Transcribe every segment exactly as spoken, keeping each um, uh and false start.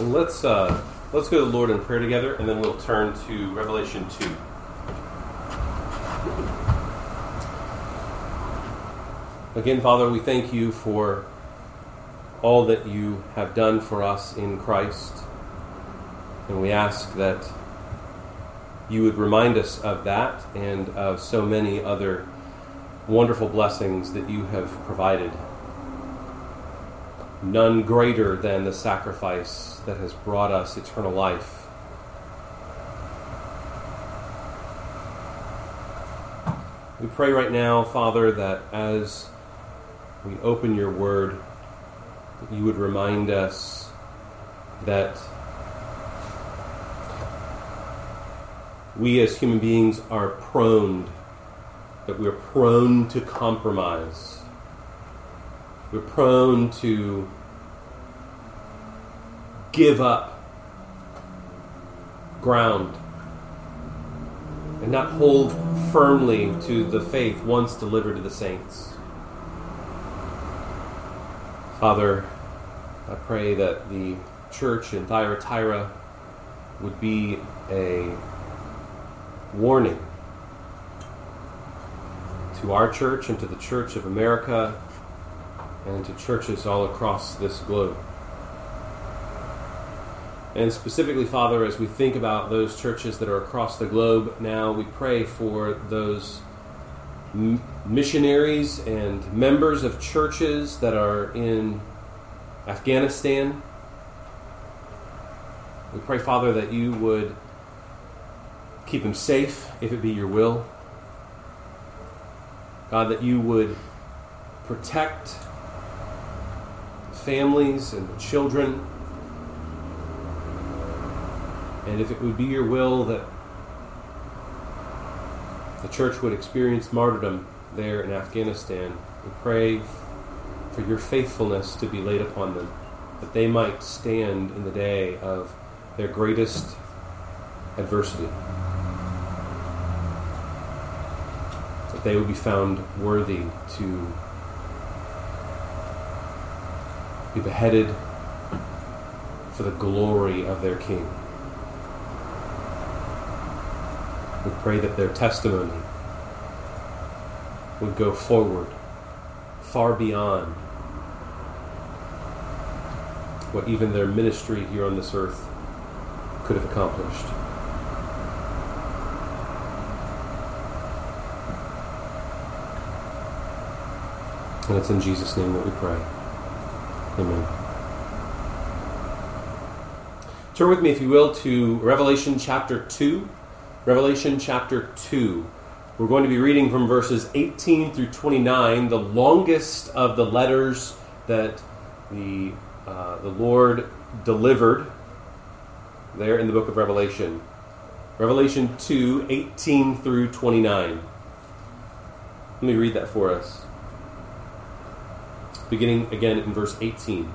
And let's uh, let's go to the Lord in prayer together, and then we'll turn to Revelation two. Again, Father, we thank you for all that you have done for us in Christ, and we ask that you would remind us of that and of so many other wonderful blessings that you have provided. None greater than the sacrifice that has brought us eternal life. We pray right now, Father, that as we open your word, that you would remind us that we as human beings are prone, that we're prone to compromise. We're prone to give up ground and not hold firmly to the faith once delivered to the saints. Father, I pray that the church in Thyatira would be a warning to our church and to the Church of America and to churches all across this globe. And specifically, Father, as we think about those churches that are across the globe now, we pray for those m- missionaries and members of churches that are in Afghanistan. We pray, Father, that you would keep them safe, if it be your will. God, that you would protect families and children, and if it would be your will that the church would experience martyrdom there in Afghanistan, we pray for your faithfulness to be laid upon them, that they might stand in the day of their greatest adversity, that they would be found worthy to be beheaded for the glory of their King. We pray that their testimony would go forward far beyond what even their ministry here on this earth could have accomplished. And it's in Jesus' name that we pray. Amen. Turn with me, if you will, to Revelation chapter two. Revelation chapter two. We're going to be reading from verses eighteen through twenty-nine, the longest of the letters that the uh, the Lord delivered there in the book of Revelation. Revelation two, eighteen through twenty-nine. Let me read that for us. Beginning again in verse eighteen.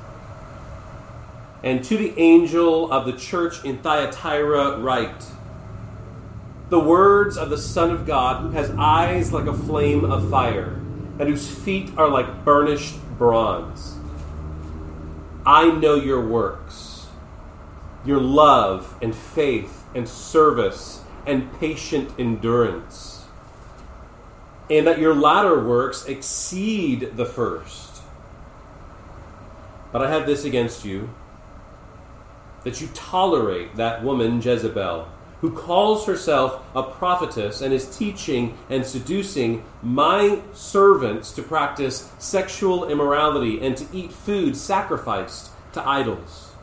And to the angel of the church in Thyatira write, the words of the Son of God, who has eyes like a flame of fire, and whose feet are like burnished bronze. I know your works, your love and faith and service and patient endurance, and that your latter works exceed the first. But I have this against you, that you tolerate that woman Jezebel, who calls herself a prophetess and is teaching and seducing my servants to practice sexual immorality and to eat food sacrificed to idols.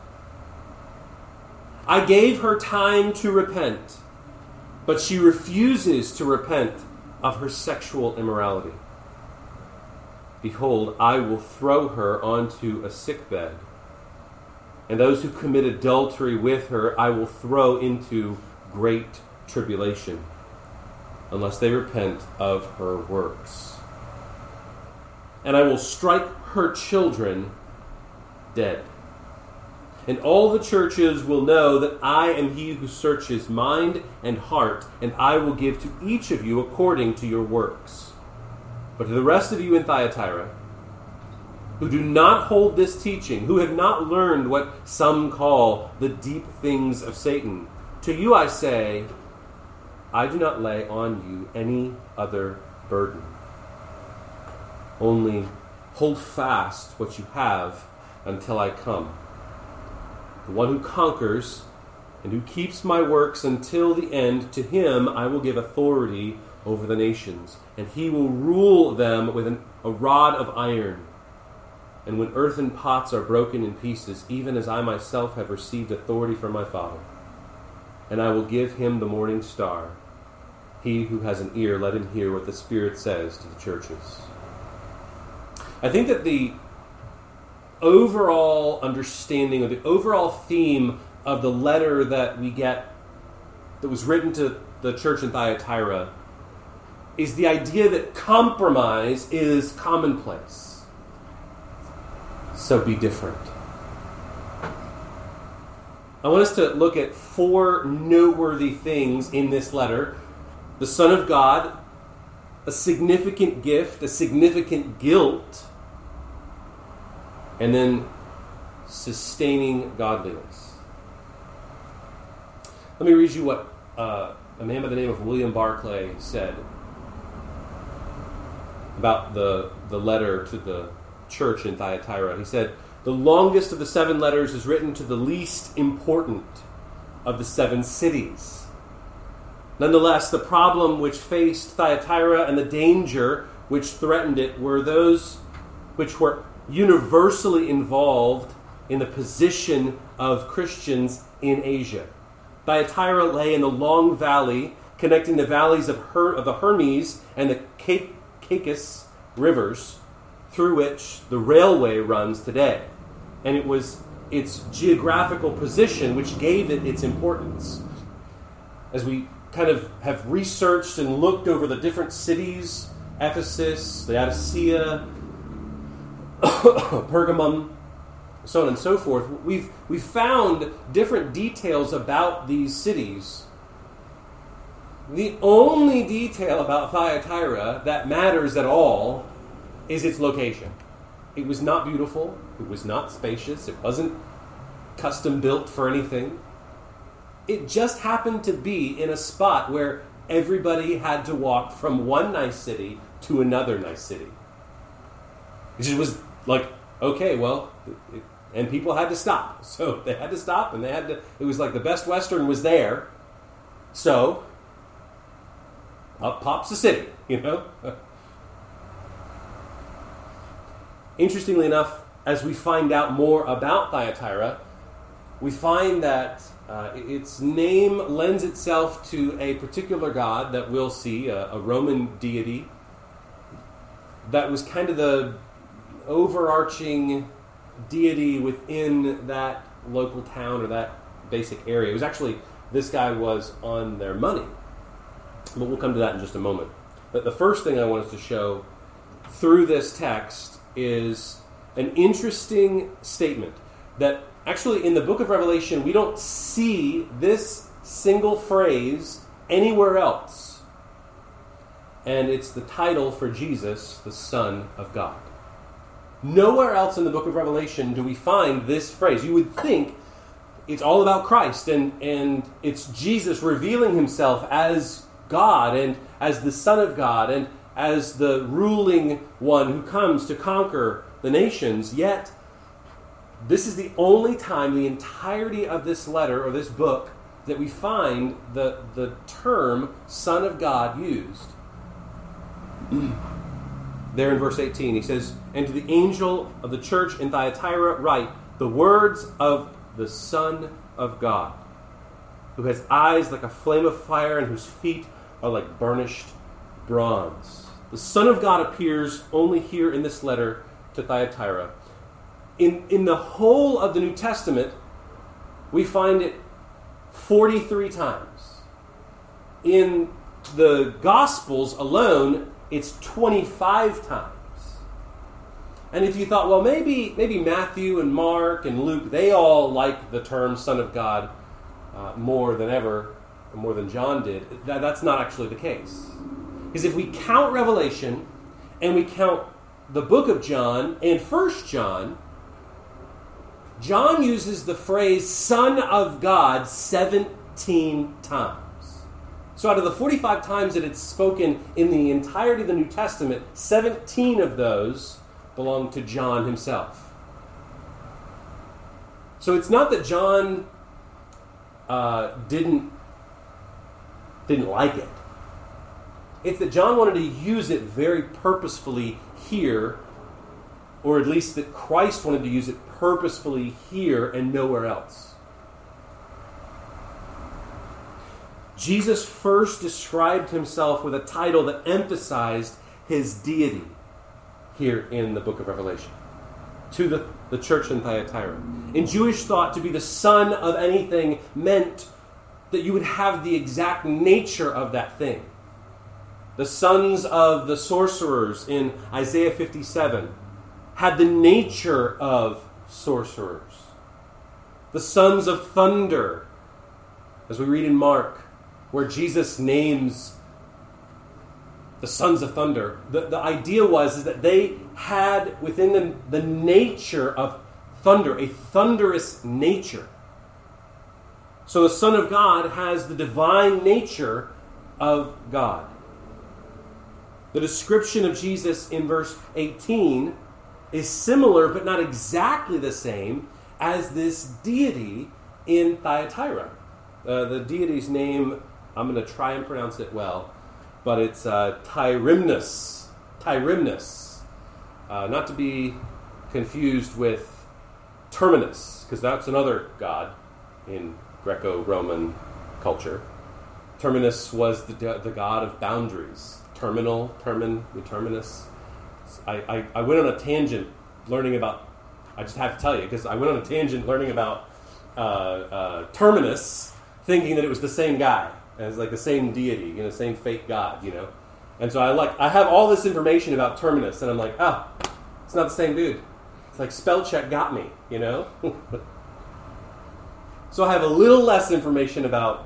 I gave her time to repent, but she refuses to repent of her sexual immorality. Behold, I will throw her onto a sickbed, and those who commit adultery with her I will throw into great tribulation, unless they repent of her works. And I will strike her children dead. And all the churches will know that I am he who searches mind and heart, and I will give to each of you according to your works. But to the rest of you in Thyatira, who do not hold this teaching, who have not learned what some call the deep things of Satan. To you I say, I do not lay on you any other burden. Only hold fast what you have until I come. The one who conquers and who keeps my works until the end, to him I will give authority over the nations, and he will rule them with an, a rod of iron. And when earthen pots are broken in pieces, even as I myself have received authority from my Father, and I will give him the morning star. He who has an ear, let him hear what the Spirit says to the churches. I think that the overall understanding, or the overall theme of the letter that we get, that was written to the church in Thyatira, is the idea that compromise is commonplace. So be different. I want us to look at four noteworthy things in this letter. The Son of God, a significant gift, a significant guilt, and then sustaining godliness. Let me read you what uh, a man by the name of William Barclay said about the, the letter to the church in Thyatira. He said, the longest of the seven letters is written to the least important of the seven cities. Nonetheless, the problem which faced Thyatira and the danger which threatened it were those which were universally involved in the position of Christians in Asia. Thyatira lay in the long valley connecting the valleys of, Her- of the Hermes and the Caicus rivers, through which the railway runs today. And it was its geographical position which gave it its importance. As we kind of have researched and looked over the different cities, Ephesus, Laodicea, Pergamum, so on and so forth, we've we've found different details about these cities. The only detail about Thyatira that matters at all is its location. It was not beautiful. It was not spacious. It wasn't custom built for anything. It just happened to be in a spot where everybody had to walk from one nice city to another nice city. It just was like, okay, well, it, and people had to stop. So they had to stop, and they had to, it was like the Best Western was there. So, up pops the city, you know? Interestingly enough, as we find out more about Thyatira, we find that uh, its name lends itself to a particular god that we'll see, a, a Roman deity, that was kind of the overarching deity within that local town or that basic area. It was actually, this guy was on their money. But we'll come to that in just a moment. But the first thing I want us to show through this text is an interesting statement that actually in the book of Revelation we don't see this single phrase anywhere else. And it's the title for Jesus, the Son of God. Nowhere else in the book of Revelation do we find this phrase. You would think it's all about Christ, and, and it's Jesus revealing himself as God and as the Son of God and as the ruling one who comes to conquer the nations. Yet, this is the only time, the entirety of this letter or this book, that we find the, the term Son of God used. There in verse eighteen, he says, "And to the angel of the church in Thyatira write the words of the Son of God, who has eyes like a flame of fire and whose feet are like burnished bronze." The Son of God appears only here in this letter to Thyatira. In, in the whole of the New Testament, we find it forty-three times. In the Gospels alone, it's twenty-five times. And if you thought, well, maybe maybe Matthew and Mark and Luke, they all like the term Son of God uh, more than ever, more than John did, that, that's not actually the case. Because if we count Revelation and we count the book of John and First John, John uses the phrase Son of God seventeen times. So out of the forty-five times that it's spoken in the entirety of the New Testament, seventeen of those belong to John himself. So it's not that John uh, didn't, didn't like it. It's that John wanted to use it very purposefully here, or at least that Christ wanted to use it purposefully here and nowhere else. Jesus first described himself with a title that emphasized his deity here in the book of Revelation to the, the church in Thyatira. In Jewish thought, to be the son of anything meant that you would have the exact nature of that thing. The sons of the sorcerers in Isaiah fifty-seven had the nature of sorcerers. The sons of thunder, as we read in Mark, where Jesus names the sons of thunder, the, the idea was is that they had within them the nature of thunder, a thunderous nature. So the Son of God has the divine nature of God. The description of Jesus in verse eighteen is similar, but not exactly the same, as this deity in Thyatira. Uh, the deity's name, I'm going to try and pronounce it well, but it's uh, Tyrimnus. Tyrimnus. Uh, not to be confused with Terminus, because that's another god in Greco-Roman culture. Terminus was the, the god of boundaries. Terminal, termin, terminus. I, I, I went on a tangent learning about, I just have to tell you, because I went on a tangent learning about uh, uh, Terminus, thinking that it was the same guy, as like the same deity, you know, same fake god, you know. And so I like I have all this information about Terminus, and I'm like, ah, oh, it's not the same dude. It's like spell check got me, you know. So I have a little less information about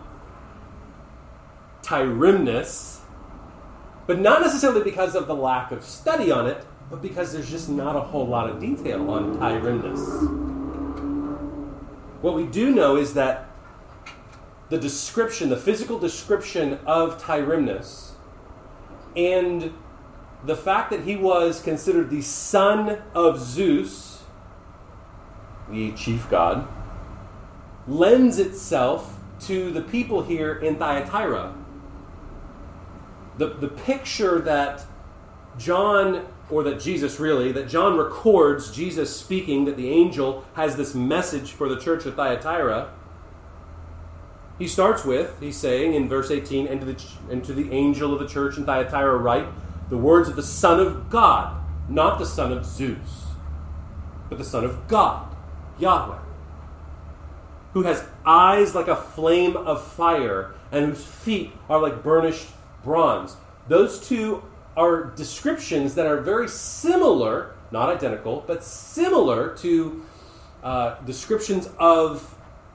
Tyrimnus, but not necessarily because of the lack of study on it, but because there's just not a whole lot of detail on Tyrimnus. What we do know is that the description, the physical description of Tyrimnus, and the fact that he was considered the son of Zeus, the chief god, lends itself to the people here in Thyatira. The, the picture that John, or that Jesus really, that John records Jesus speaking, that the angel has this message for the church of Thyatira, he starts with, he's saying in verse eighteen, and to the, and to the angel of the church in Thyatira write, the words of the Son of God, not the son of Zeus, but the Son of God, Yahweh, who has eyes like a flame of fire, and whose feet are like burnished bronze. Those two are descriptions that are very similar, not identical, but similar to uh, descriptions of...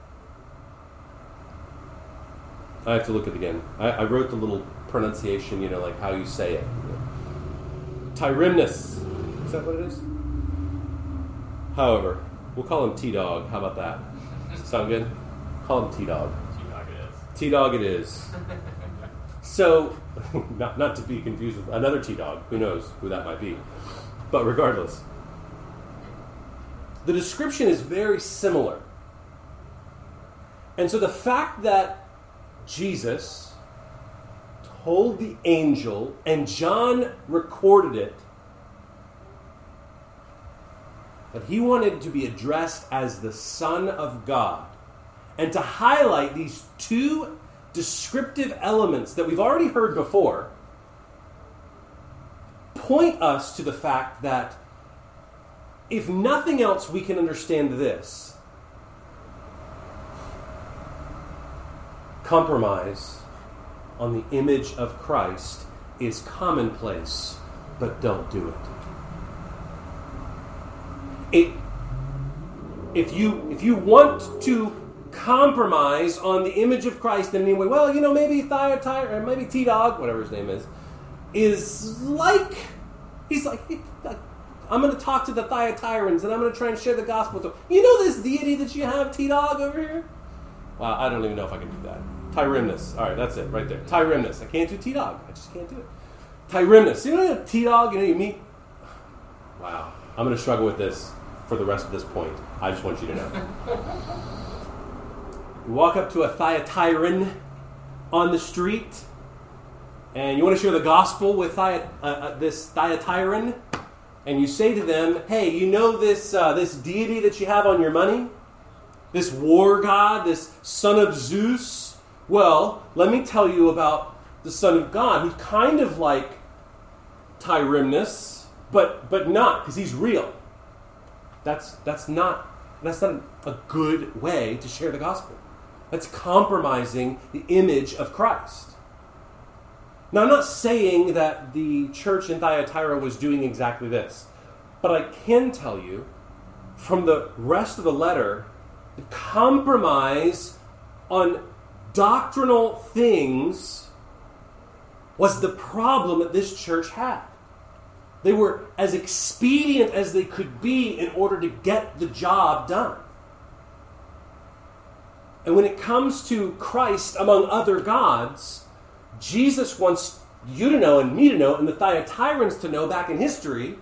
I have to look at it again. I, I wrote the little pronunciation, you know, like how you say it. Tyrimnus. Is that what it is? However, we'll call him T-Dog. How about that? Sound good? Call him T-Dog. T-Dog it is. T-Dog it is. So, not, not to be confused with another T-Dog. Who knows who that might be. But regardless, the description is very similar. And so the fact that Jesus told the angel, and John recorded it, that he wanted to be addressed as the Son of God, and to highlight these two descriptive elements that we've already heard before, point us to the fact that if nothing else, we can understand this. Compromise on the image of Christ is commonplace, but don't do it. It if you if you want to compromise on the image of Christ in any way, well, you know, maybe Thyatira, or maybe T-Dog, whatever his name is, is like, he's like, I'm going to talk to the Thyatirans, and I'm going to try and share the gospel to them. You know this deity that you have, T-Dog, over here? Wow, I don't even know if I can do that. Tyrimnus. All right, that's it right there. Tyrimnus. I can't do T-Dog. I just can't do it. Tyrimnus. You know T-Dog? You know, you meet... Wow. I'm going to struggle with this for the rest of this point. I just want you to know. You walk up to a Thyatiran on the street, and you want to share the gospel with Thyat- uh, uh, this Thyatiran, and you say to them, hey, you know this uh, this deity that you have on your money? This war god, this son of Zeus? Well, let me tell you about the Son of God, who's kind of like Tyrimnus, but but not, because he's real. That's that's not that's not a good way to share the gospel. That's compromising the image of Christ. Now, I'm not saying that the church in Thyatira was doing exactly this, but I can tell you from the rest of the letter, the compromise on doctrinal things was the problem that this church had. They were as expedient as they could be in order to get the job done. And when it comes to Christ among other gods, Jesus wants you to know and me to know and the Thyatirans to know back in history,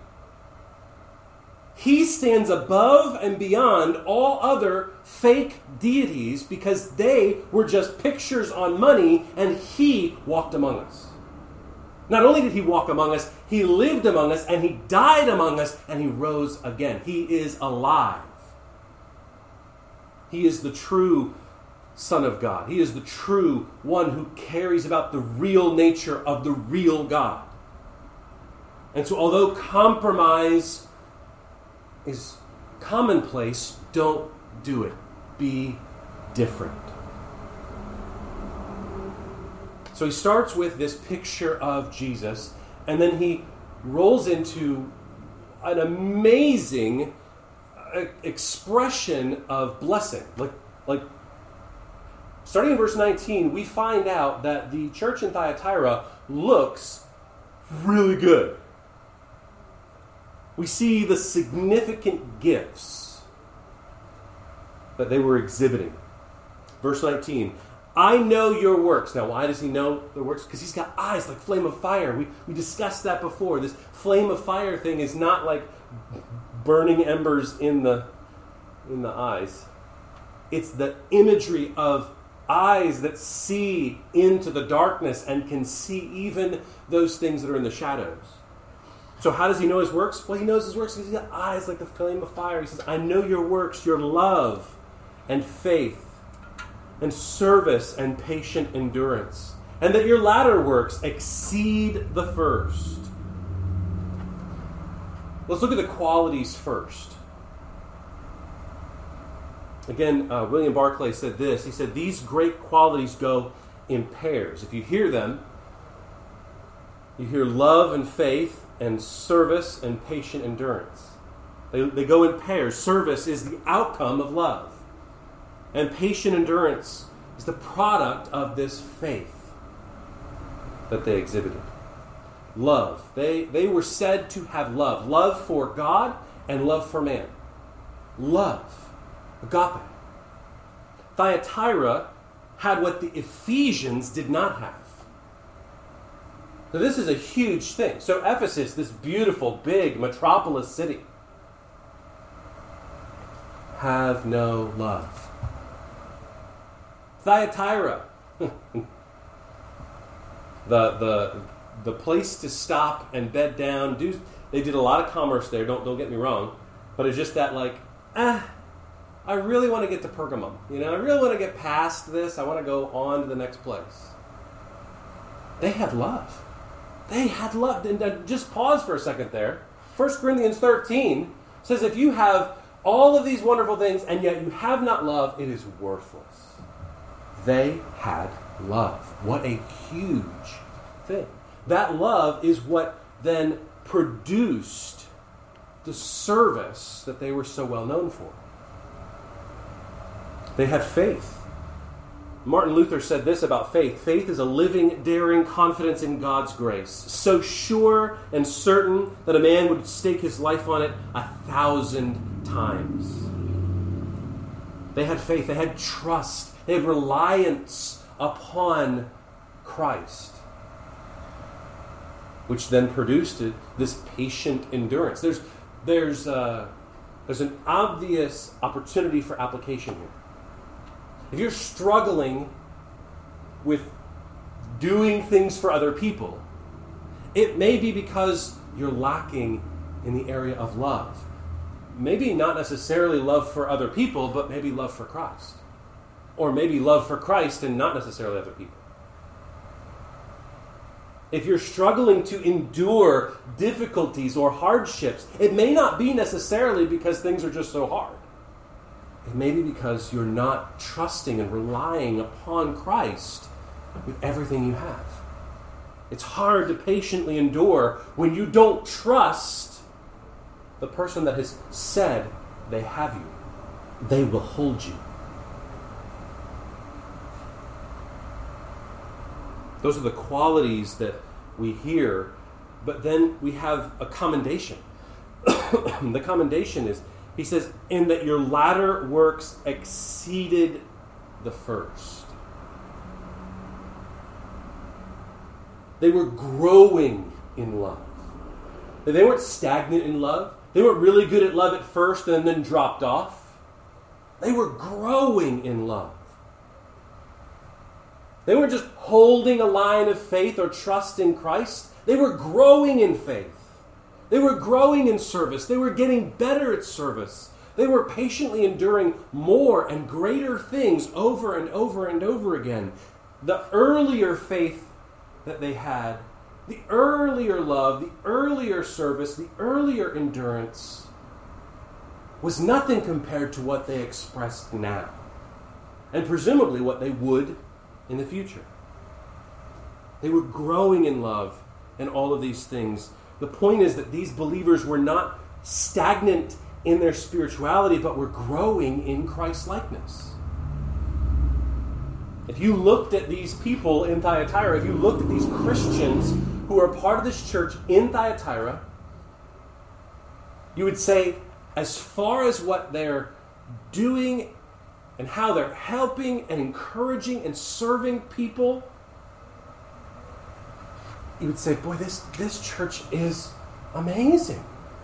he stands above and beyond all other fake deities because they were just pictures on money and he walked among us. Not only did he walk among us, he lived among us and he died among us and he rose again. He is alive. He is the true Son of God. He is the true one who carries about the real nature of the real God. And so although compromise is commonplace, don't do it. Be different. So he starts with this picture of Jesus, and then he rolls into an amazing expression of blessing. Like, like starting in verse nineteen, we find out that the church in Thyatira looks really good. We see the significant gifts that they were exhibiting. Verse nineteen, I know your works. Now, why does he know the works? Because he's got eyes like flame of fire. We, we discussed that before. This flame of fire thing is not like burning embers in the, in the eyes. It's the imagery of eyes that see into the darkness and can see even those things that are in the shadows. So how does he know his works? Well, he knows his works because he's got eyes like the flame of fire. He says, I know your works, your love and faith and service and patient endurance, and that your latter works exceed the first. Let's look at the qualities first. Again, uh, William Barclay said this. He said, these great qualities go in pairs. If you hear them, you hear love and faith and service and patient endurance. They, they go in pairs. Service is the outcome of love. And patient endurance is the product of this faith that they exhibited. Love. They, they were said to have love. Love for God and love for man. Love. Agape. Thyatira had what the Ephesians did not have. So this is a huge thing. So Ephesus, this beautiful, big metropolis city, have no love. Thyatira, the, the, the place to stop and bed down. Do, they did a lot of commerce there, don't, don't get me wrong, but it's just that like, ah, I really want to get to Pergamum. You know, I really want to get past this. I want to go on to the next place. They had love. They had love. And uh, just pause for a second there. First Corinthians thirteen says if you have all of these wonderful things and yet you have not love, it is worthless. They had love. What a huge thing. That love is what then produced the service that they were so well known for. They had faith. Martin Luther said this about faith. Faith is a living, daring confidence in God's grace, so sure and certain that a man would stake his life on it a thousand times. They had faith, they had trust, they had reliance upon Christ, which then produced this patient endurance. There's, there's, uh, there's an obvious opportunity for application here. If you're struggling with doing things for other people, it may be because you're lacking in the area of love. Maybe not necessarily love for other people, but maybe love for Christ. Or maybe love for Christ and not necessarily other people. If you're struggling to endure difficulties or hardships, it may not be necessarily because things are just so hard. It may be because you're not trusting and relying upon Christ with everything you have. It's hard to patiently endure when you don't trust the person that has said they have you. They will hold you. Those are the qualities that we hear, but then we have a commendation. The commendation is, he says, in that your latter works exceeded the first. They were growing in love. They weren't stagnant in love. They weren't really good at love at first and then dropped off. They were growing in love. They weren't just holding a line of faith or trust in Christ. They were growing in faith. They were growing in service. They were getting better at service. They were patiently enduring more and greater things over and over and over again. The earlier faith that they had, the earlier love, the earlier service, the earlier endurance was nothing compared to what they expressed now. And presumably what they would in the future. They were growing in love and all of these things. The point is that these believers were not stagnant in their spirituality, but were growing in Christ-likeness. If you looked at these people in Thyatira, if you looked at these Christians who are part of this church in Thyatira, you would say, as far as what they're doing and how they're helping and encouraging and serving people, you would say, boy, this, this church is amazing.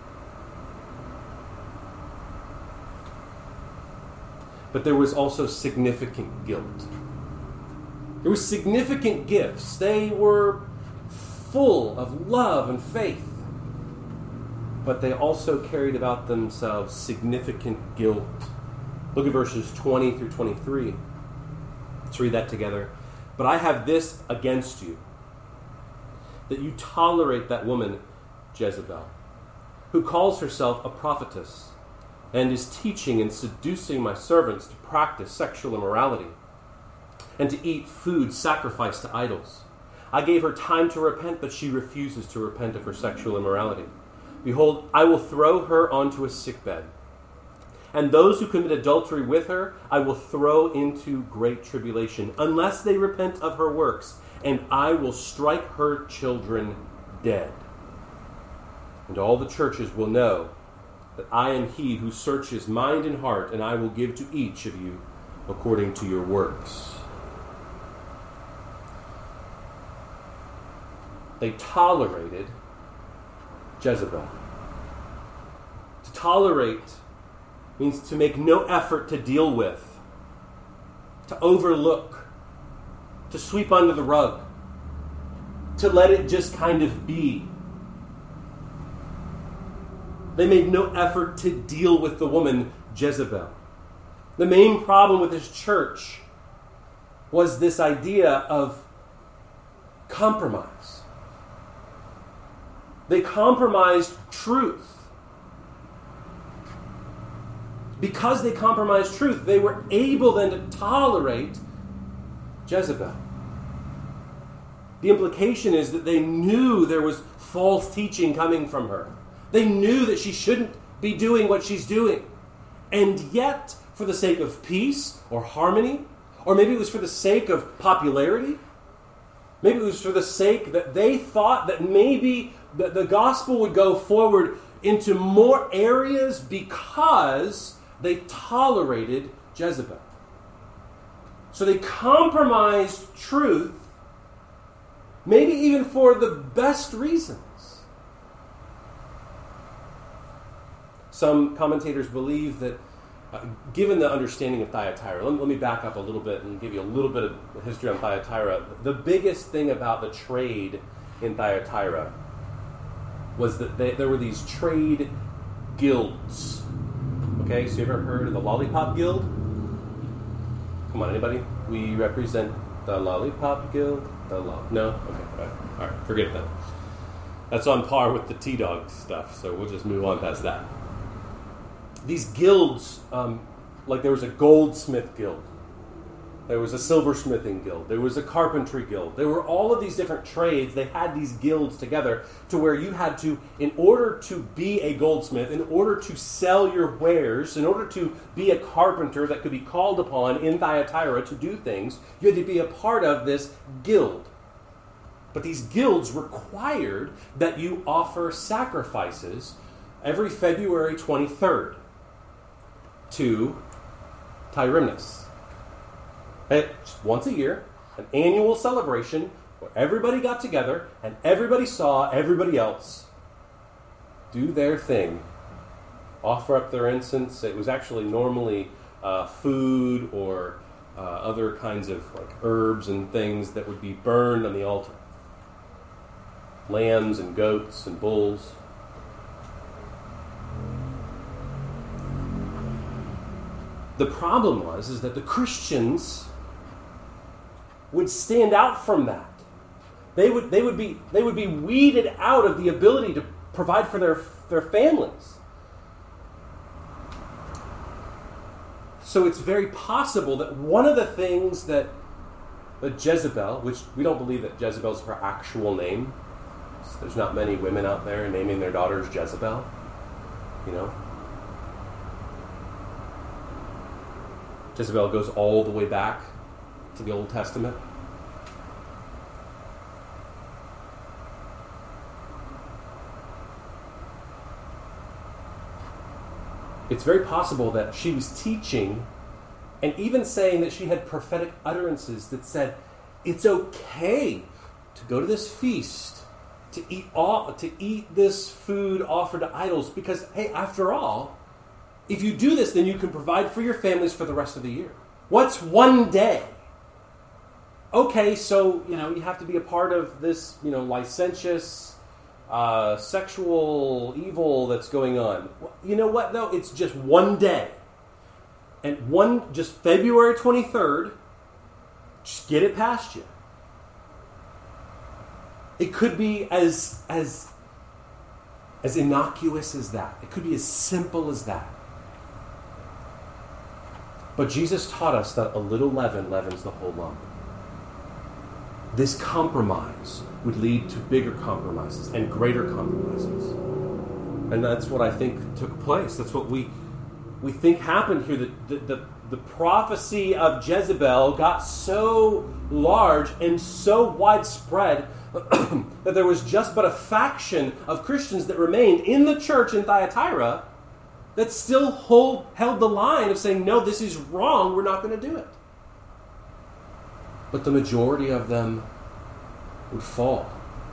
But there was also significant guilt. There was significant gifts. They were full of love and faith. But they also carried about themselves significant guilt. Look at verses twenty through twenty-three. Let's read that together. But I have this against you, that you tolerate that woman, Jezebel, who calls herself a prophetess, and is teaching and seducing my servants to practice sexual immorality, and to eat food sacrificed to idols. I gave her time to repent, but she refuses to repent of her sexual immorality. Behold, I will throw her onto a sickbed, and those who commit adultery with her I will throw into great tribulation, unless they repent of her works, and I will strike her children dead. And all the churches will know that I am he who searches mind and heart, and I will give to each of you according to your works. They tolerated Jezebel. To tolerate means to make no effort to deal with, to overlook, to sweep under the rug, to let it just kind of be. They made no effort to deal with the woman Jezebel. The main problem with this church was this idea of compromise. They compromised truth. Because they compromised truth, they were able then to tolerate Jezebel. The implication is that they knew there was false teaching coming from her. They knew that she shouldn't be doing what she's doing. And yet, for the sake of peace or harmony, Or maybe it was for the sake of popularity. Maybe it was for the sake that they thought that maybe the, the gospel would go forward into more areas because they tolerated Jezebel. So they compromised truth, maybe even for the best reasons. Some commentators believe that, uh, given the understanding of Thyatira, let, let me back up a little bit and give you a little bit of history on Thyatira. The biggest thing about the trade in Thyatira was that they, there were these trade guilds. Okay, so you ever heard of the Lollipop Guild? Come on, anybody? We represent the Lollipop Guild? The lo- No? Okay, all right. all right, forget that. That's on par with the T-Dog stuff, so we'll just move on past that. These guilds, um, like there was a goldsmith guild, there was a silversmithing guild, there was a carpentry guild. There were all of these different trades. They had these guilds together to where you had to, in order to be a goldsmith, in order to sell your wares, in order to be a carpenter that could be called upon in Thyatira to do things, you had to be a part of this guild. But these guilds required that you offer sacrifices every February twenty-third. To Tyrimnus. It's once a year, an annual celebration where everybody got together and everybody saw everybody else do their thing, offer up their incense. It was actually normally uh, food or uh, other kinds of like herbs and things that would be burned on the altar. Lambs and goats and bulls. The problem was is that the Christians would stand out from that. They would they would be they would be weeded out of the ability to provide for their their families. So it's very possible that one of the things that that Jezebel, which we don't believe that Jezebel's her actual name. There's not many women out there naming their daughters Jezebel, you know. Jezebel goes all the way back to the Old Testament. It's very possible that she was teaching and even saying that she had prophetic utterances that said, it's okay to go to this feast, to eat all, to eat this food offered to idols, because, hey, after all, if you do this, then you can provide for your families for the rest of the year. What's one day? Okay, so, you know, you have to be a part of this, you know, licentious, uh, sexual evil that's going on. You know what, though? It's just one day. And one, just February twenty-third, just get it past you. It could be as, as, as innocuous as that. It could be as simple as that. But Jesus taught us that a little leaven leavens the whole lump. This compromise would lead to bigger compromises and greater compromises. And that's what I think took place. That's what we we think happened here. The, the, the, the prophecy of Jezebel got so large and so widespread that there was just but a faction of Christians that remained in the church in Thyatira that still hold, held the line of saying, no, this is wrong, we're not going to do it. But the majority of them would fall.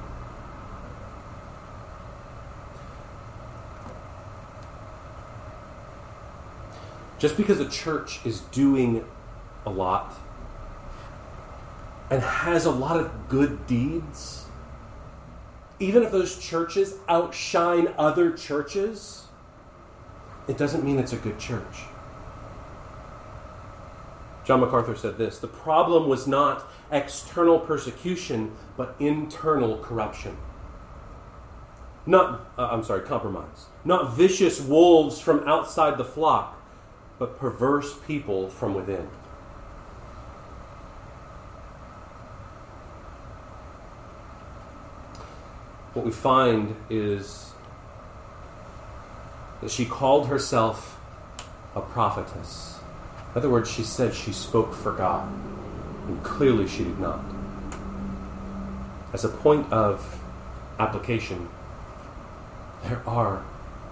Just because a church is doing a lot and has a lot of good deeds, even if those churches outshine other churches, it doesn't mean it's a good church. John MacArthur said this: the problem was not external persecution, but internal corruption. Not, uh, I'm sorry, compromise. Not vicious wolves from outside the flock, but perverse people from within. What we find is that she called herself a prophetess. In other words, she said she spoke for God, and clearly she did not. As a point of application, there are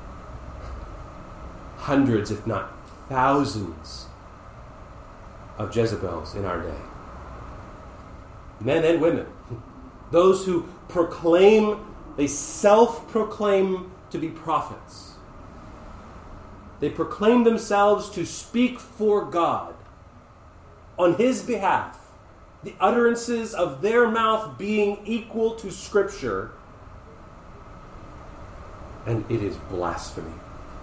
hundreds, if not thousands, of Jezebels in our day. Men and women. Those who proclaim, they self-proclaim to be prophets. They proclaim themselves to speak for God on His behalf, the utterances of their mouth being equal to Scripture, and it is blasphemy.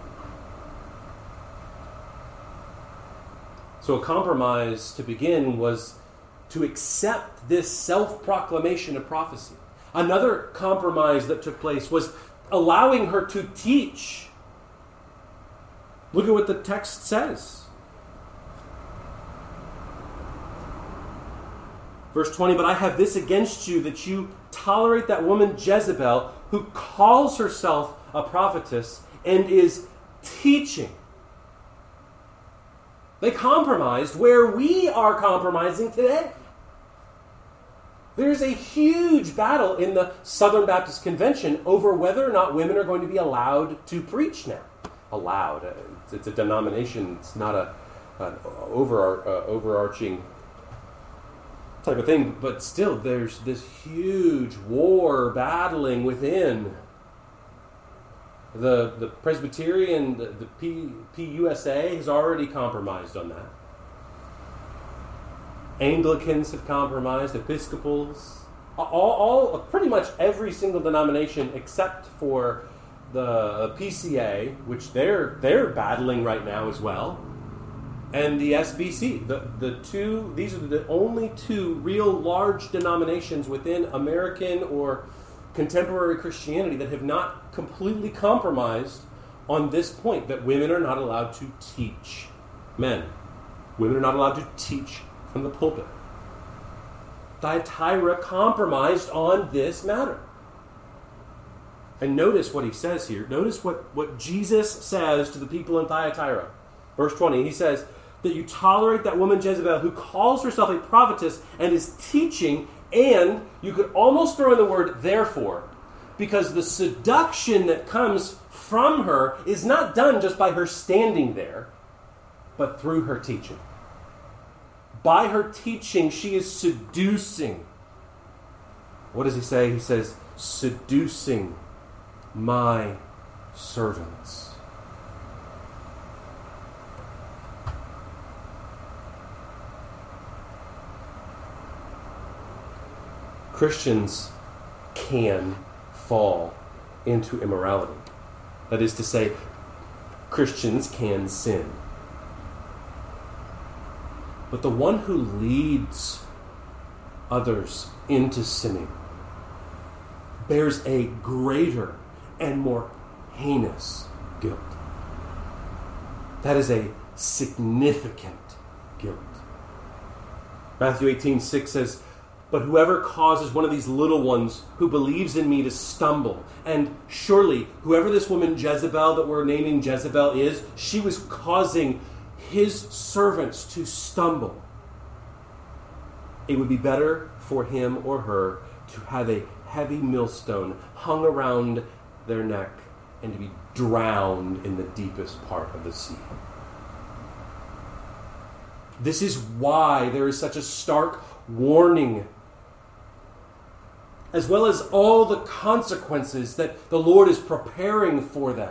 So a compromise to begin was to accept this self-proclamation of prophecy. Another compromise that took place was allowing her to teach. Look at what the text says. Verse twenty, but I have this against you, that you tolerate that woman Jezebel, who calls herself a prophetess and is teaching. They compromised where we are compromising today. There's a huge battle in the Southern Baptist Convention over whether or not women are going to be allowed to preach now. Allowed. It's a denomination. It's not a an over, uh, overarching type of thing. But still, there's this huge war battling within. The the Presbyterian, the, the P, P U S A has already compromised on that. Anglicans have compromised, Episcopals, all, all pretty much every single denomination except for the P C A, which they're they're battling right now as well, and the S B C. The the two these are the only two real large denominations within American or contemporary Christianity that have not completely compromised on this point, that women are not allowed to teach men. Women are not allowed to teach from the pulpit. Thyatira compromised on this matter. And notice what he says here. Notice what, what Jesus says to the people in Thyatira. Verse twenty, he says that you tolerate that woman Jezebel, who calls herself a prophetess and is teaching. And you could almost throw in the word therefore, because the seduction that comes from her is not done just by her standing there, but through her teaching. By her teaching, she is seducing. What does he say? He says, seducing my servants. Christians can fall into immorality. That is to say, Christians can sin. But the one who leads others into sinning bears a greater and more heinous guilt. That is a significant guilt. Matthew eighteen six says, but whoever causes one of these little ones who believes in me to stumble, and surely whoever this woman Jezebel that we're naming Jezebel is, she was causing his servants to stumble. It would be better for him or her to have a heavy millstone hung around their neck and to be drowned in the deepest part of the sea. This is why there is such a stark warning, as well as all the consequences that the Lord is preparing for them.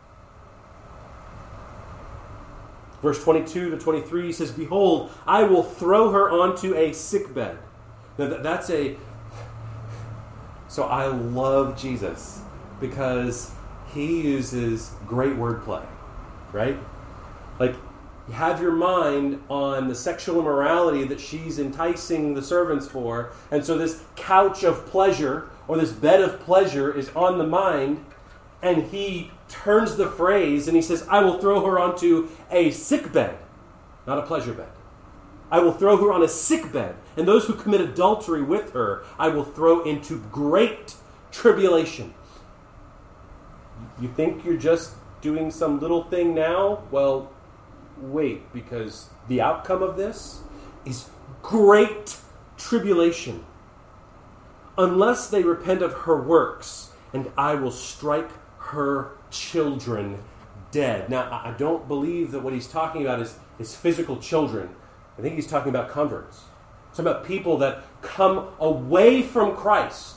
Verse twenty-two to twenty-three, he says, behold, I will throw her onto a sickbed. Now that's a... So I love Jesus because he uses great wordplay, right? Like, you have your mind on the sexual immorality that she's enticing the servants for, and so this couch of pleasure, or this bed of pleasure, is on the mind, and he turns the phrase, and he says, I will throw her onto a sick bed, not a pleasure bed. I will throw her on a sick bed, and those who commit adultery with her, I will throw into great tribulation. You think you're just doing some little thing now? Well, wait, because the outcome of this is great tribulation, unless they repent of her works, and I will strike her children dead. Now, I don't believe that what he's talking about is, is physical children. I think he's talking about converts. He's talking about people that come away from Christ,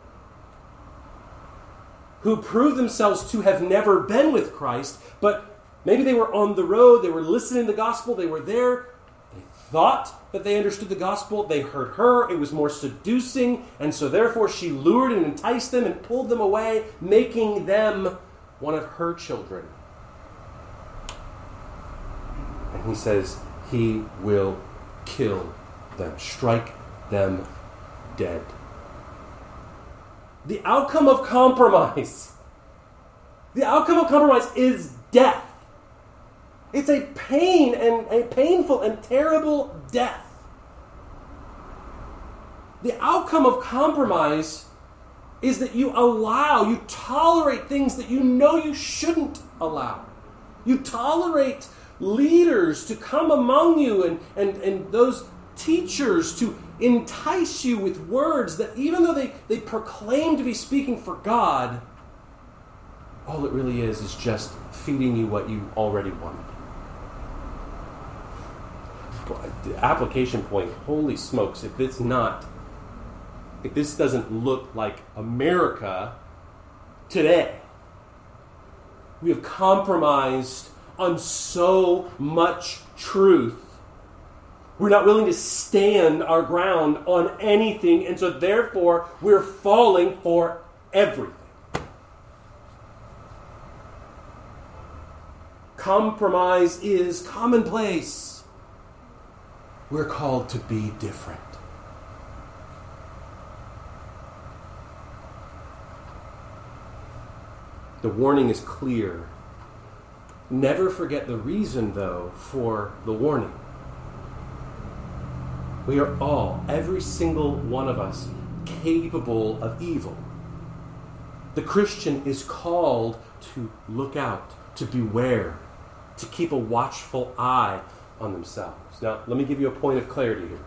who prove themselves to have never been with Christ, but maybe they were on the road, they were listening to the gospel, they were there, they thought that they understood the gospel, they heard her, it was more seducing, and so therefore she lured and enticed them and pulled them away, making them one of her children. And he says, he will kill them, strike them dead. The outcome of compromise, the outcome of compromise is death. It's a pain and a painful and terrible death. The outcome of compromise is that you allow, you tolerate things that you know you shouldn't allow. You tolerate leaders to come among you and, and, and those teachers to entice you with words that even though they, they proclaim to be speaking for God, all it really is is just feeding you what you already wanted. The application point, holy smokes, if it's not, if this doesn't look like America today, we have compromised on so much truth. We're not willing to stand our ground on anything, and so therefore we're falling for everything. Compromise is commonplace. We're called to be different. The warning is clear. Never forget the reason, though, for the warning. We are all, every single one of us, capable of evil. The Christian is called to look out, to beware, to keep a watchful eye on themselves. Now, let me give you a point of clarity here.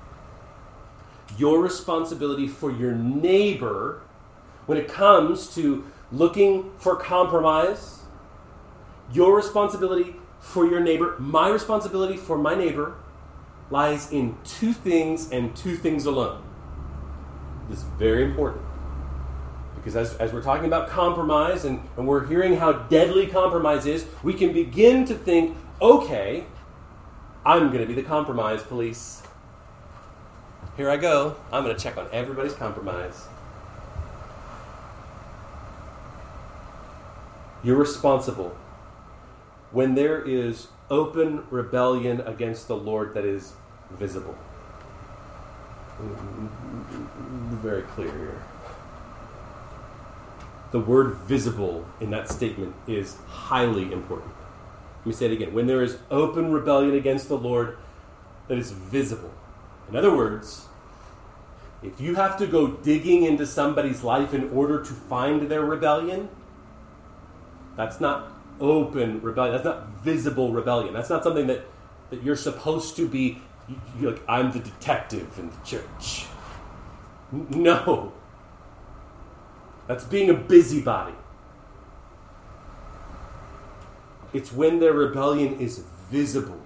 Your responsibility for your neighbor, when it comes to looking for compromise, your responsibility for your neighbor, my responsibility for my neighbor, lies in two things and two things alone. This is very important. Because as, as we're talking about compromise and, and we're hearing how deadly compromise is, we can begin to think, okay, I'm going to be the compromise police. Here I go. I'm going to check on everybody's compromise. You're responsible when there is open rebellion against the Lord that is visible. Very clear here. The word visible in that statement is highly important. Let me say it again. When there is open rebellion against the Lord that is visible. In other words, if you have to go digging into somebody's life in order to find their rebellion, that's not open rebellion. That's not visible rebellion. That's not something that, that you're supposed to be, you're like, I'm the detective in the church. No. That's being a busybody. It's when their rebellion is visible.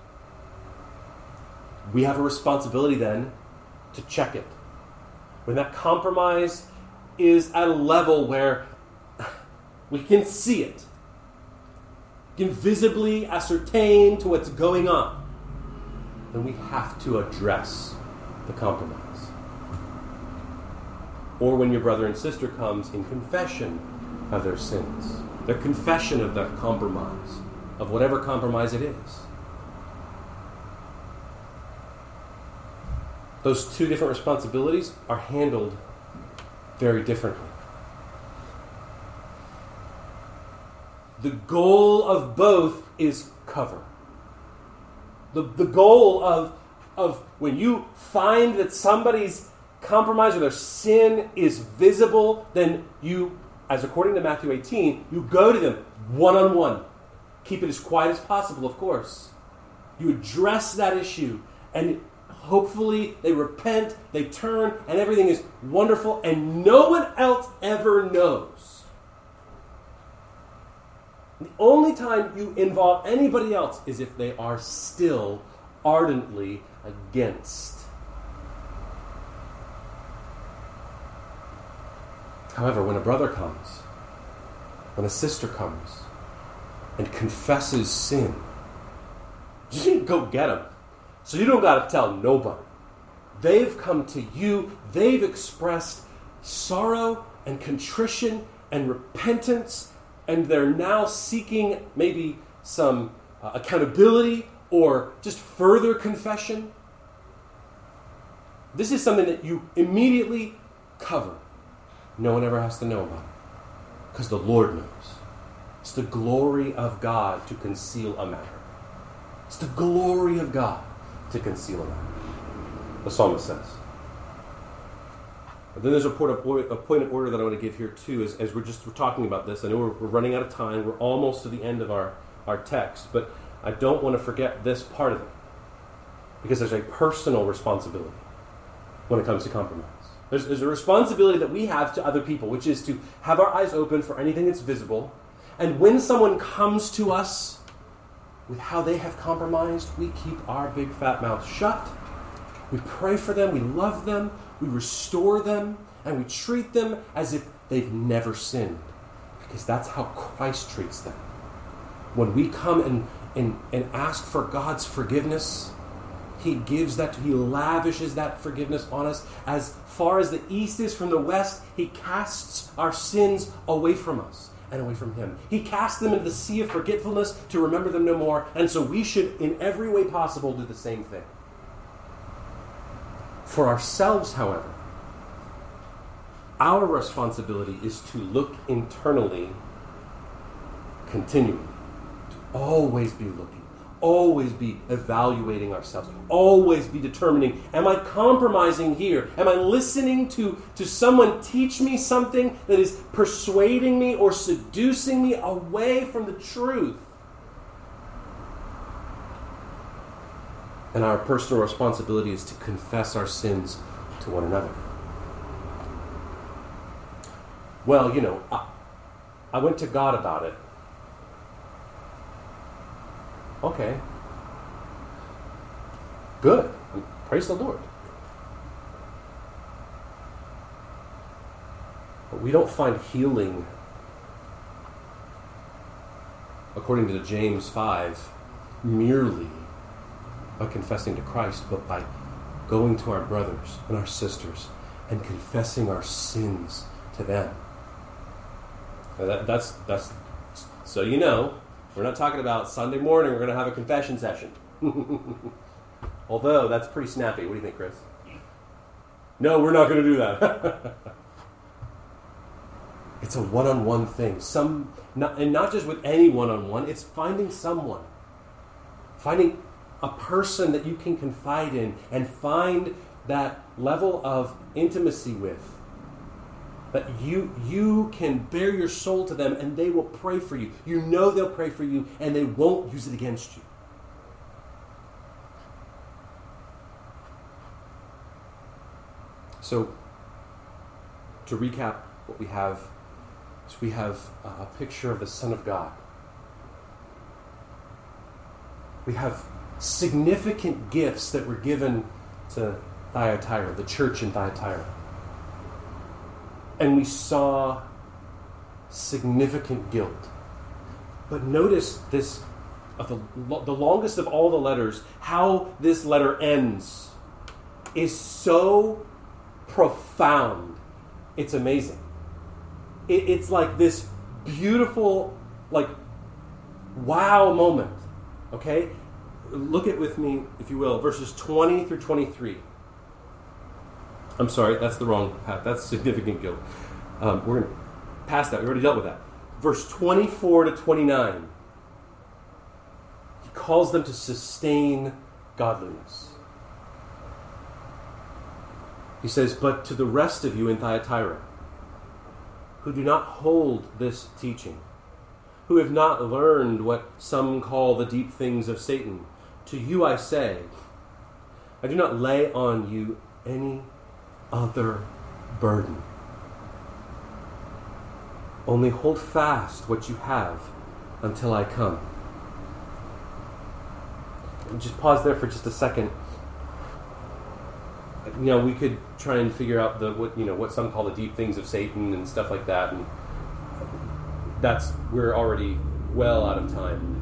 We have a responsibility then to check it. When that compromise is at a level where we can see it, can visibly ascertain to what's going on, then we have to address the compromise. Or when your brother and sister comes in confession of their sins, their confession of that compromise, of whatever compromise it is. Those two different responsibilities are handled very differently. The goal of both is cover. The, the goal of, of when you find that somebody's compromise or their sin is visible, then you, as according to Matthew eighteen, you go to them one-on-one. Keep it as quiet as possible, of course. You address that issue, and hopefully they repent, they turn, and everything is wonderful, and no one else ever knows. The only time you involve anybody else is if they are still ardently against. However, when a brother comes, when a sister comes, and confesses sin, you didn't go get them. So you don't got to tell nobody. They've come to you. They've expressed sorrow and contrition and repentance, and they're now seeking maybe some uh, accountability or just further confession. This is something that you immediately cover. No one ever has to know about it, because the Lord knows. It's the glory of God to conceal a matter. It's the glory of God to conceal a matter. The psalmist says. But then there's a point of, a point of order that I want to give here too, as, as we're just we're talking about this. I know we're, we're running out of time. We're almost to the end of our, our text, but I don't want to forget this part of it, because there's a personal responsibility when it comes to compromise. There's, there's a responsibility that we have to other people, which is to have our eyes open for anything that's visible. And when someone comes to us with how they have compromised, we keep our big fat mouth shut. We pray for them, we love them, we restore them, and we treat them as if they've never sinned. Because that's how Christ treats them. When we come and, and, and ask for God's forgiveness, He gives that, He lavishes that forgiveness on us. As far as the east is from the west, He casts our sins away from us and away from Him. He casts them into the sea of forgetfulness to remember them no more. And so we should, in every way possible, do the same thing. For ourselves, however, our responsibility is to look internally continually, to always be looking. Always be evaluating ourselves. Always be determining, am I compromising here? Am I listening to, to someone teach me something that is persuading me or seducing me away from the truth? And our personal responsibility is to confess our sins to one another. Well, you know, I, I went to God about it. Okay. Good. Praise the Lord. But we don't find healing, according to James five, merely by confessing to Christ, but by going to our brothers and our sisters and confessing our sins to them. Now that, that's, that's, so you know, we're not talking about Sunday morning, we're going to have a confession session. Although, that's pretty snappy. What do you think, Chris? No, we're not going to do that. It's a one-on-one thing. Some, not, and not just with any one-on-one, it's finding someone. Finding a person that you can confide in and find that level of intimacy with. That you you can bare your soul to them and they will pray for you. You know they'll pray for you and they won't use it against you. So, to recap what we have, is we have a picture of the Son of God. We have significant gifts that were given to Thyatira, the church in Thyatira. And we saw significant guilt. But notice this, of the, the longest of all the letters, how this letter ends is so profound. It's amazing. It, it's like this beautiful, like, wow moment. Okay? Look at with me, if you will, verses twenty through twenty-three. I'm sorry, that's the wrong path. That's significant guilt. Um, we're going to pass that. We already dealt with that. Verse twenty-four to twenty-nine. He calls them to sustain godliness. He says, but to the rest of you in Thyatira, who do not hold this teaching, who have not learned what some call the deep things of Satan, to you I say, I do not lay on you any other burden. Only hold fast what you have until I come. Just pause there for just a second. You know, we could try and figure out the what you know what some call the deep things of Satan and stuff like that, and that's we're already well out of time.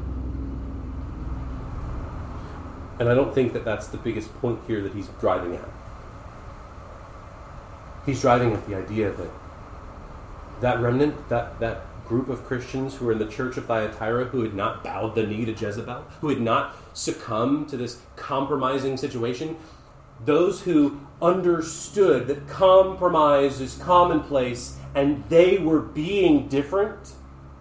And I don't think that that's the biggest point here that he's driving at. He's driving at the idea that that remnant, that, that group of Christians who were in the church of Thyatira who had not bowed the knee to Jezebel, who had not succumbed to this compromising situation, those who understood that compromise is commonplace and they were being different,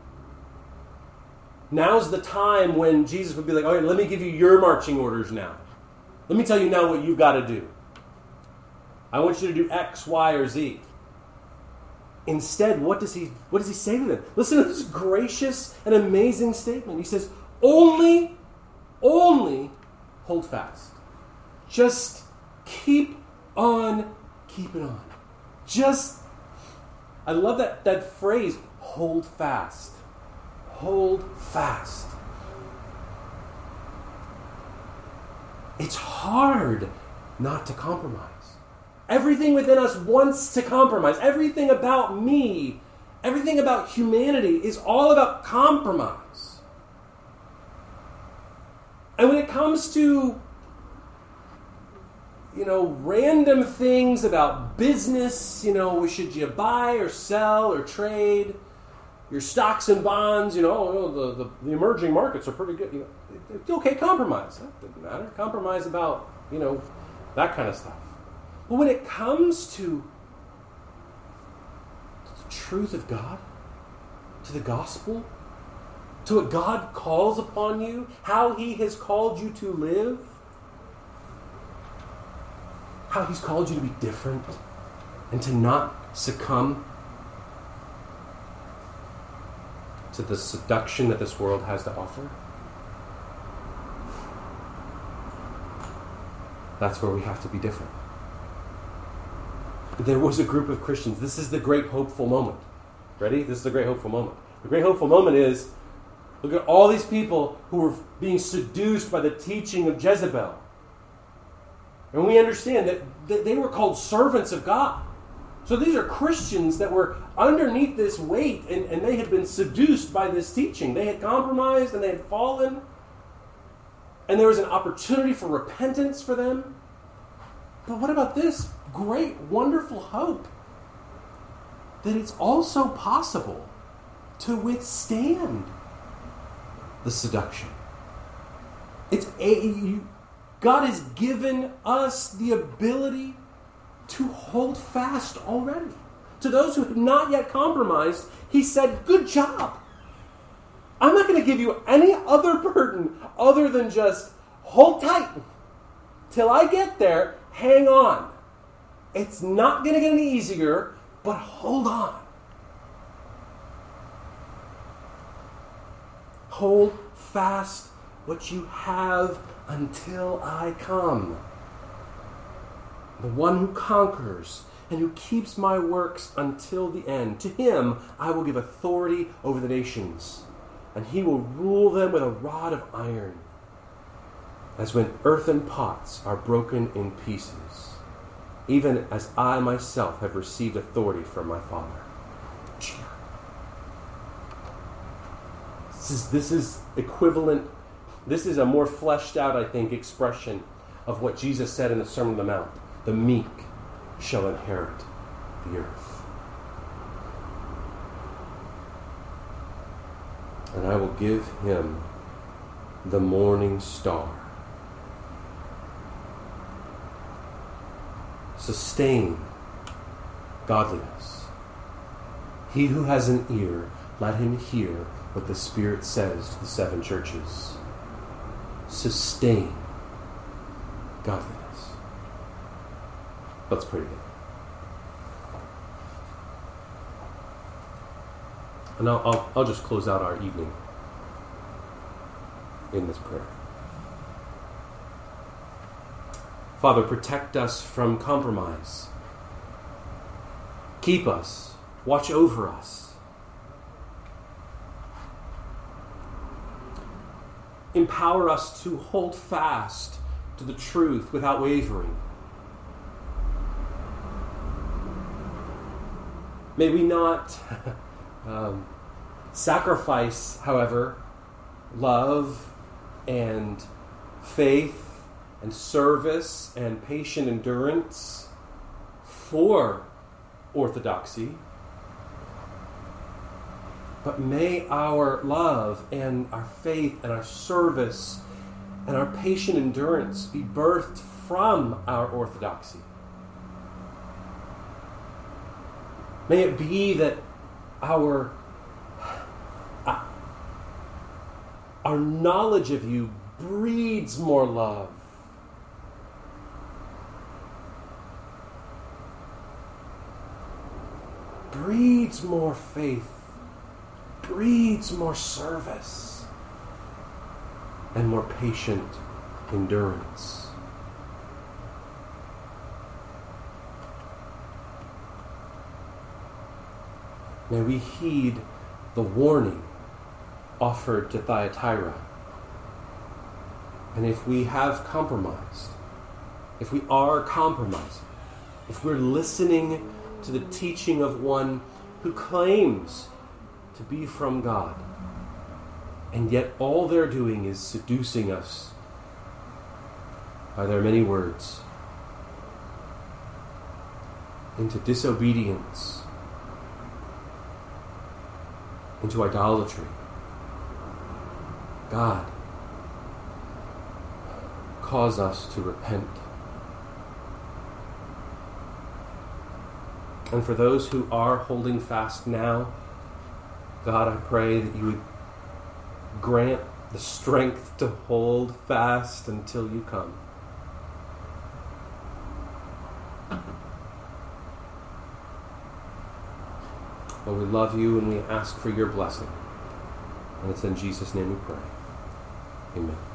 now's the time when Jesus would be like, all right, let me give you your marching orders now. Let me tell you now what you've got to do. I want you to do X, Y, or Z. Instead, what does he what does he say to them? Listen to this gracious and amazing statement. He says, only, only hold fast. Just keep on keeping on. Just, I love that, that phrase, hold fast. Hold fast. It's hard not to compromise. Everything within us wants to compromise. Everything about me, everything about humanity is all about compromise. And when it comes to, you know, random things about business, you know, should you buy or sell or trade your stocks and bonds, you know, oh, the, the, the emerging markets are pretty good. You know, it's okay, compromise. That doesn't matter. Compromise about, you know, that kind of stuff. But when it comes to the truth of God, to the gospel, to what God calls upon you, how he has called you to live, how he's called you to be different and to not succumb to the seduction that this world has to offer, that's where we have to be different. There was a group of Christians. This is the great hopeful moment. Ready? This is the great hopeful moment. The great hopeful moment is, look at all these people who were being seduced by the teaching of Jezebel. And we understand that they were called servants of God. So these are Christians that were underneath this weight, and, and they had been seduced by this teaching. They had compromised and they had fallen. And there was an opportunity for repentance for them. But what about this great, wonderful hope that it's also possible to withstand the seduction? It's a, you, God has given us the ability to hold fast already. To those who have not yet compromised, he said, good job. I'm not going to give you any other burden other than just hold tight. Till I get there, hang on. It's not going to get any easier, but hold on. Hold fast what you have until I come. The one who conquers and who keeps my works until the end, to him I will give authority over the nations, and he will rule them with a rod of iron, as when earthen pots are broken in pieces, even as I myself have received authority from my Father. This is, this is equivalent, this is a more fleshed out, I think, expression of what Jesus said in the Sermon on the Mount. The meek shall inherit the earth. And I will give him the morning star. Sustain godliness. He who has an ear, let him hear what the Spirit says to the seven churches. Sustain godliness. Let's pray together. And I'll, I'll, I'll just close out our evening in this prayer. Father, protect us from compromise. Keep us. Watch over us. Empower us to hold fast to the truth without wavering. May we not um, sacrifice, however, love and faith and service and patient endurance for orthodoxy. But may our love and our faith and our service and our patient endurance be birthed from our orthodoxy. May it be that our, uh, our knowledge of you breeds more love. Breeds more faith. Breeds more service. And more patient endurance. May we heed the warning offered to Thyatira. And if we have compromised, if we are compromising, if we're listening to the teaching of one who claims to be from God, and yet all they're doing is seducing us by their many words into disobedience, into idolatry. God, cause us to repent. And for those who are holding fast now, God, I pray that you would grant the strength to hold fast until you come. Well, we love you and we ask for your blessing. And it's in Jesus' name we pray. Amen.